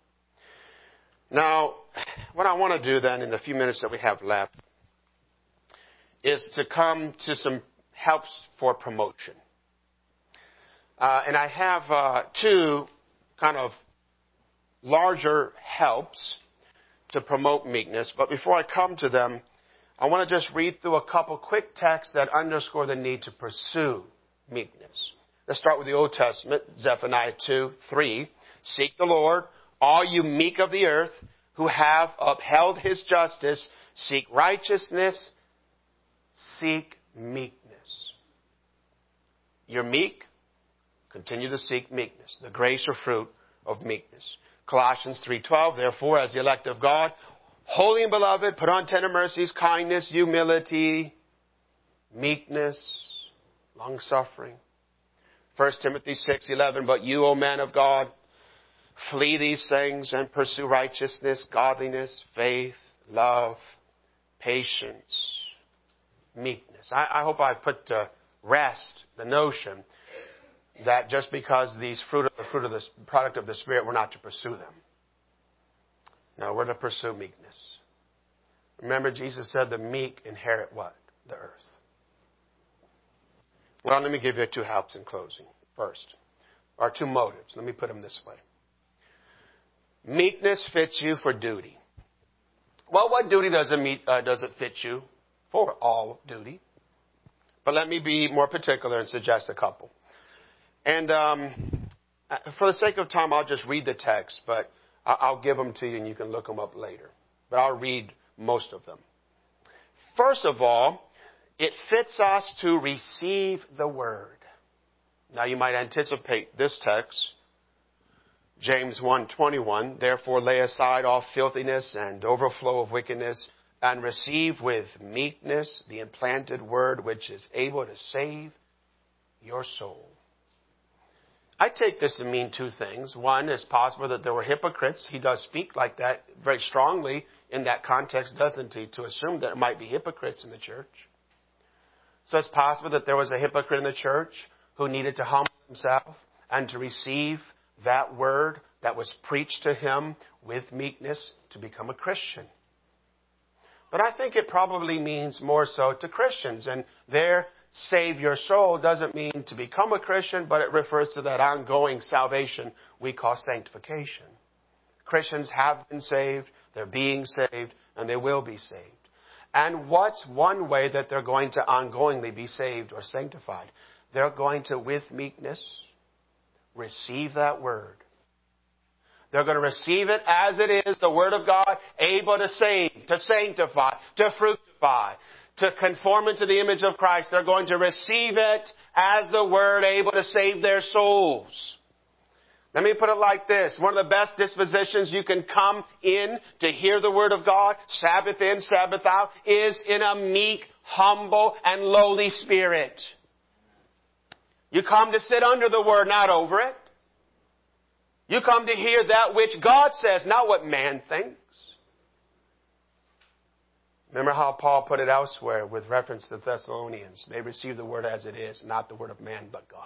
Now, what I want to do then in the few minutes that we have left is to come to some helps for promotion. Uh, and I have uh, two kind of larger helps to promote meekness. But before I come to them, I want to just read through a couple quick texts that underscore the need to pursue meekness. Let's start with the Old Testament, Zephaniah two, three. Seek the Lord, all you meek of the earth, who have upheld his justice. Seek righteousness, seek meekness. You're meek, continue to seek meekness, the grace or fruit of meekness. Colossians three twelve, therefore, as the elect of God, holy and beloved, put on tender mercies, kindness, humility, meekness, long-suffering. First Timothy six eleven, but you, O man of God, flee these things and pursue righteousness, godliness, faith, love, patience, meekness. I, I hope I've put to rest the notion that just because these fruit of the fruit of the product of the Spirit, we're not to pursue them. No, we're to pursue meekness. Remember, Jesus said the meek inherit what? The earth. Well, let me give you two helps in closing. First, or two motives. Let me put them this way. Meekness fits you for duty. Well, what duty does it, meet, uh, does it fit you for? All duty. But let me be more particular and suggest a couple. And um, for the sake of time, I'll just read the text, but I'll give them to you and you can look them up later. But I'll read most of them. First of all, it fits us to receive the word. Now you might anticipate this text. James one twenty-one, therefore lay aside all filthiness and overflow of wickedness and receive with meekness the implanted word which is able to save your soul. I take this to mean two things. One, it's possible that there were hypocrites. He does speak like that very strongly in that context, doesn't he, to assume that there might be hypocrites in the church. So it's possible that there was a hypocrite in the church who needed to humble himself and to receive that word that was preached to him with meekness to become a Christian. But I think it probably means more so to Christians, and their save your soul doesn't mean to become a Christian, but it refers to that ongoing salvation we call sanctification. Christians have been saved, they're being saved, and they will be saved. And what's one way that they're going to ongoingly be saved or sanctified? They're going to, with meekness, receive that word. They're going to receive it as it is, the Word of God, able to save, to sanctify, to fructify, to conform into the image of Christ. They're going to receive it as the Word able to save their souls. Let me put it like this. One of the best dispositions you can come in to hear the Word of God, Sabbath in, Sabbath out, is in a meek, humble, and lowly spirit. You come to sit under the Word, not over it. You come to hear that which God says, not what man thinks. Remember how Paul put it elsewhere with reference to the Thessalonians. They receive the word as it is, not the word of man, but God.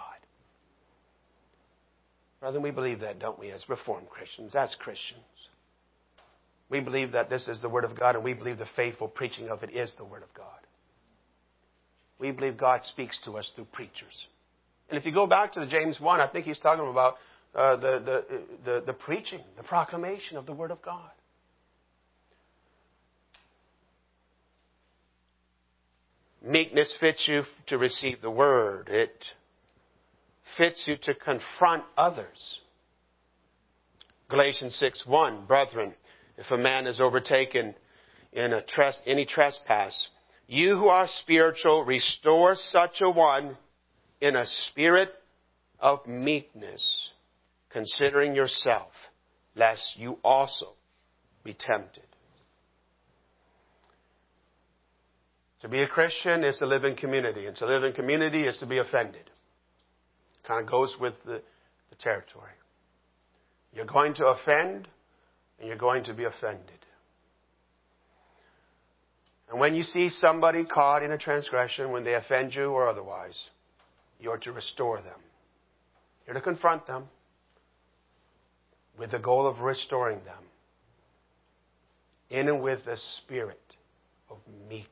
Brother, we believe that, don't we, as Reformed Christians, as Christians. We believe that this is the word of God, and we believe the faithful preaching of it is the word of God. We believe God speaks to us through preachers. And if you go back to the James one, I think he's talking about uh, the, the, the, the preaching, the proclamation of the word of God. Meekness fits you to receive the word. It fits you to confront others. Galatians six one, brethren, if a man is overtaken in a tres- any trespass, you who are spiritual, restore such a one in a spirit of meekness, considering yourself, lest you also be tempted. To be a Christian is to live in community, and to live in community is to be offended. Kind of goes with the, the territory. You're going to offend, and you're going to be offended. And when you see somebody caught in a transgression, when they offend you or otherwise, you're to restore them. You're to confront them with the goal of restoring them in and with the spirit of meekness.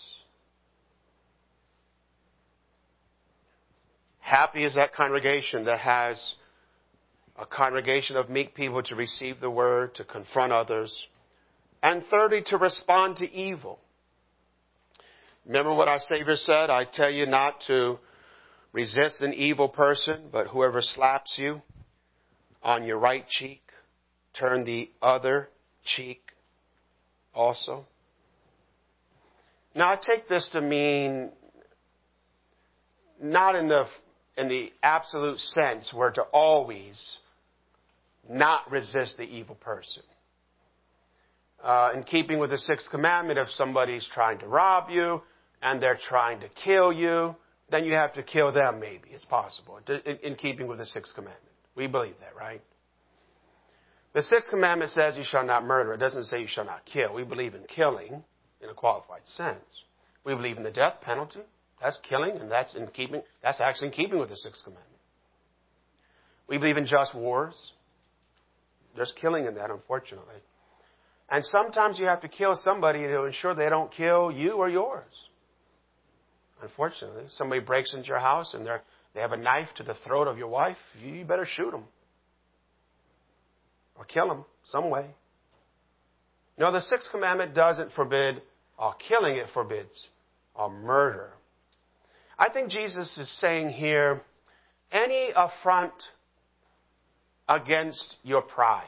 Happy is that congregation that has a congregation of meek people to receive the word, to confront others, and thirdly, to respond to evil. Remember what our Savior said, I tell you not to resist an evil person, but whoever slaps you on your right cheek, turn the other cheek also. Now, I take this to mean not in the in the absolute sense where to always not resist the evil person. Uh, in keeping with the sixth commandment, if somebody's trying to rob you and they're trying to kill you, then you have to kill them maybe. It's possible. In, in keeping with the sixth commandment. We believe that, right? The sixth commandment says you shall not murder. It doesn't say you shall not kill. We believe in killing in a qualified sense. We believe in the death penalty. That's killing, and that's in keeping. That's actually in keeping with the sixth commandment. We believe in just wars. There's killing in that, unfortunately. And sometimes you have to kill somebody to ensure they don't kill you or yours. Unfortunately, somebody breaks into your house and they're, they have a knife to the throat of your wife. You better shoot them or kill them some way. No, the sixth commandment doesn't forbid uh, killing. It forbids uh, murder. I think Jesus is saying here, any affront against your pride,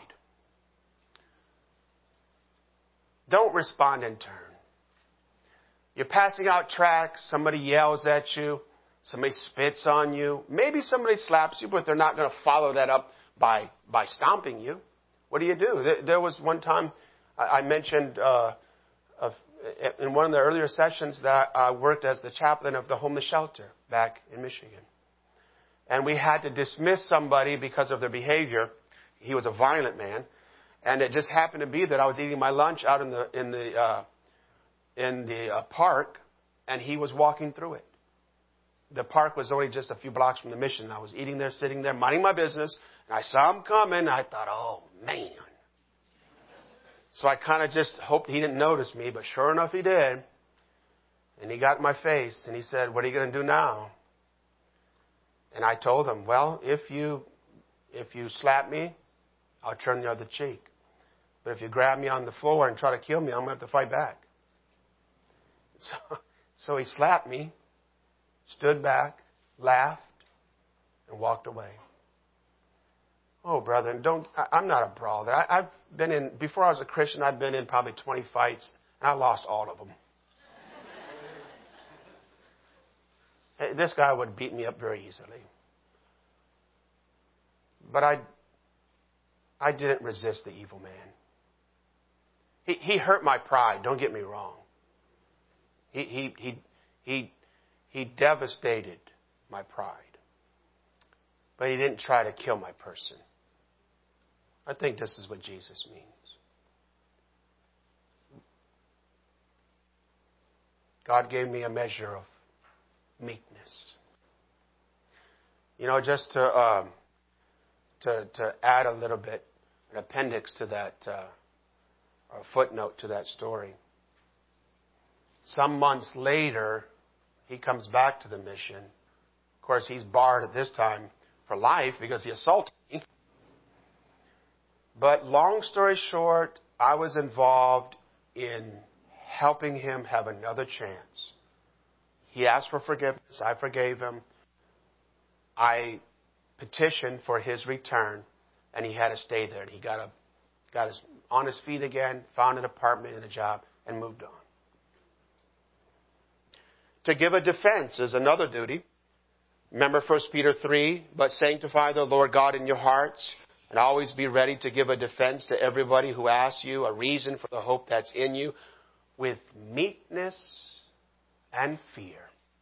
don't respond in turn. You're passing out tracts, somebody yells at you, somebody spits on you. Maybe somebody slaps you, but they're not going to follow that up by, by stomping you. What do you do? There was one time I mentioned uh, in one of the earlier sessions that I worked as the chaplain of the homeless shelter back in Michigan. And we had to dismiss somebody because of their behavior. He was a violent man. And it just happened to be that I was eating my lunch out in the in the uh, in the uh, park, and he was walking through it. The park was only just a few blocks from the mission. I was eating there, sitting there, minding my business, and I saw him coming. I thought, oh, man. So I kind of just hoped he didn't notice me, but sure enough, he did. And he got in my face, and he said, what are you going to do now? And I told him, well, if you if you slap me, I'll turn the other cheek. But if you grab me on the floor and try to kill me, I'm going to have to fight back. So, so he slapped me, stood back, laughed, and walked away. Oh, brother, don't, I, I'm not a brawler. I, I've been in, before I was a Christian, I'd been in probably twenty fights, and I lost all of them. This guy would beat me up very easily. But I, I didn't resist the evil man. He, he hurt my pride, don't get me wrong. He, he, he, he, he devastated my pride. But he didn't try to kill my person. I think this is what Jesus means. God gave me a measure of meekness. You know, just to um, to to add a little bit, an appendix to that, uh, or a footnote to that story. Some months later, he comes back to the mission. Of course, he's barred at this time for life because he assaulted me. But long story short, I was involved in helping him have another chance. He asked for forgiveness. I forgave him. I petitioned for his return, and he had to stay there. And he got a, got his, on his feet again, found an apartment and a job, and moved on. To give a defense is another duty. Remember First Peter three, but sanctify the Lord God in your hearts, and always be ready to give a defense to everybody who asks you a reason for the hope that's in you, with meekness and fear.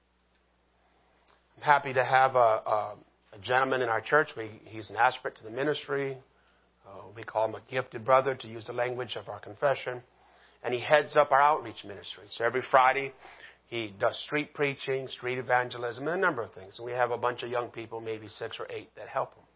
I'm happy to have a, a, a gentleman in our church. We, he's an aspirant to the ministry. Uh, we call him a gifted brother, to use the language of our confession. And he heads up our outreach ministry. So every Friday, he does street preaching, street evangelism, and a number of things. And we have a bunch of young people, maybe six or eight, that help him.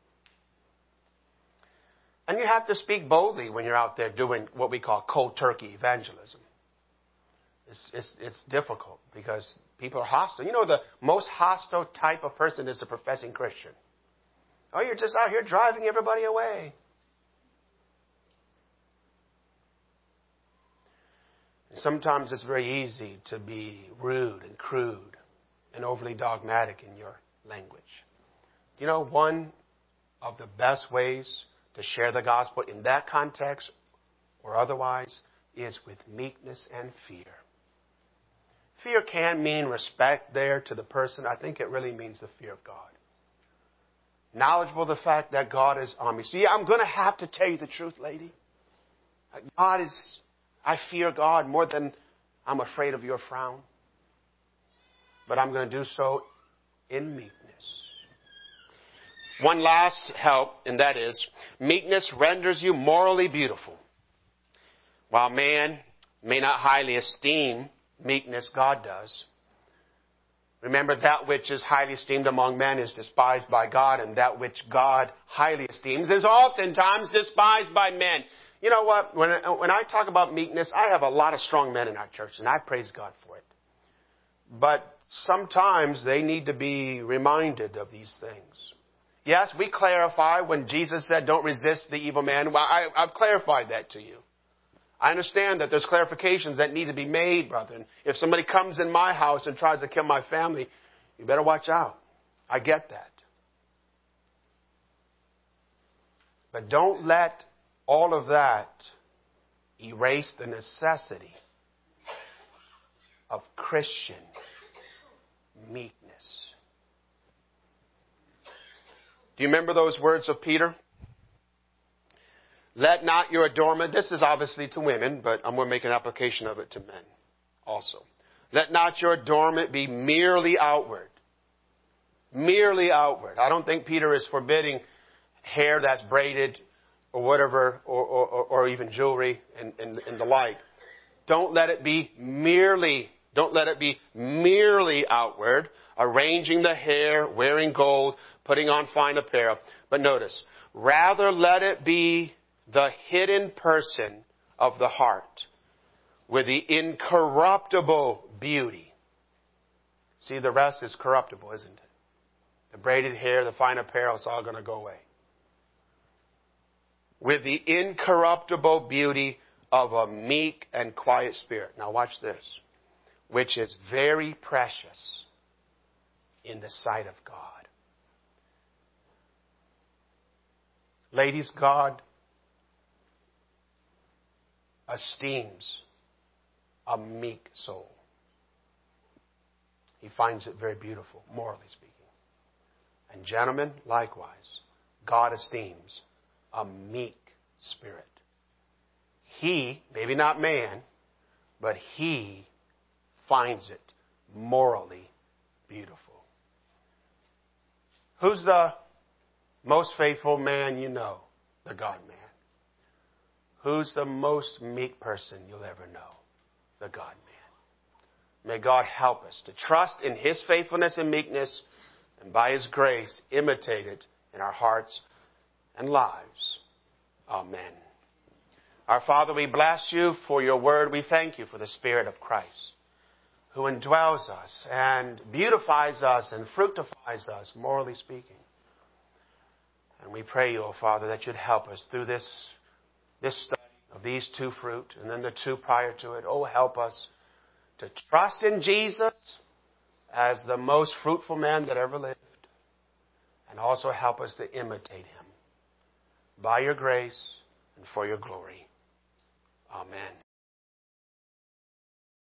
And you have to speak boldly when you're out there doing what we call cold turkey evangelism. It's, it's, it's difficult because people are hostile. You know, the most hostile type of person is the professing Christian. Oh, you're just out here driving everybody away. And sometimes it's very easy to be rude and crude and overly dogmatic in your language. You know, one of the best ways to share the gospel in that context or otherwise is with meekness and fear. Fear can mean respect there to the person. I think it really means the fear of God. Knowledgeable of the fact that God is on me. So yeah, I'm going to have to tell you the truth, lady. God is, I fear God more than I'm afraid of your frown. But I'm going to do so in meekness. One last help, and that is, meekness renders you morally beautiful. While man may not highly esteem meekness, God does. Remember, that which is highly esteemed among men is despised by God, and that which God highly esteems is oftentimes despised by men. You know what? When, when I talk about meekness, I have a lot of strong men in our church, and I praise God for it. But sometimes they need to be reminded of these things. Yes, we clarify when Jesus said, don't resist the evil man. Well, I, I've clarified that to you. I understand that there's clarifications that need to be made, brethren. If somebody comes in my house and tries to kill my family, you better watch out. I get that. But don't let all of that erase the necessity of Christian meekness. Do you remember those words of Peter? Let not your adornment, this is obviously to women, but I'm going to make an application of it to men also. Let not your adornment be merely outward. Merely outward. I don't think Peter is forbidding hair that's braided or whatever, or, or, or even jewelry and, and, and the like. Don't let it be merely, don't let it be merely outward, arranging the hair, wearing gold, putting on fine apparel. But notice, rather let it be the hidden person of the heart with the incorruptible beauty. See, the rest is corruptible, isn't it? The braided hair, the fine apparel, it's all going to go away. With the incorruptible beauty of a meek and quiet spirit. Now watch this. Which is very precious in the sight of God. Ladies, God esteems a meek soul. He finds it very beautiful, morally speaking. And gentlemen, likewise, God esteems a meek spirit. He, maybe not man, but he finds it morally beautiful. Who's the most faithful man you know? The God-man. Who's the most meek person you'll ever know? The God-man. May God help us to trust in His faithfulness and meekness, and by His grace, imitate it in our hearts and lives. Amen. Our Father, we bless You for Your word. We thank You for the Spirit of Christ, who indwells us and beautifies us and fructifies us, morally speaking. And we pray You, O Father, that You'd help us through this, this study of these two fruit and then the two prior to it. Oh, help us to trust in Jesus as the most fruitful man that ever lived, and also help us to imitate Him by Your grace and for Your glory. Amen.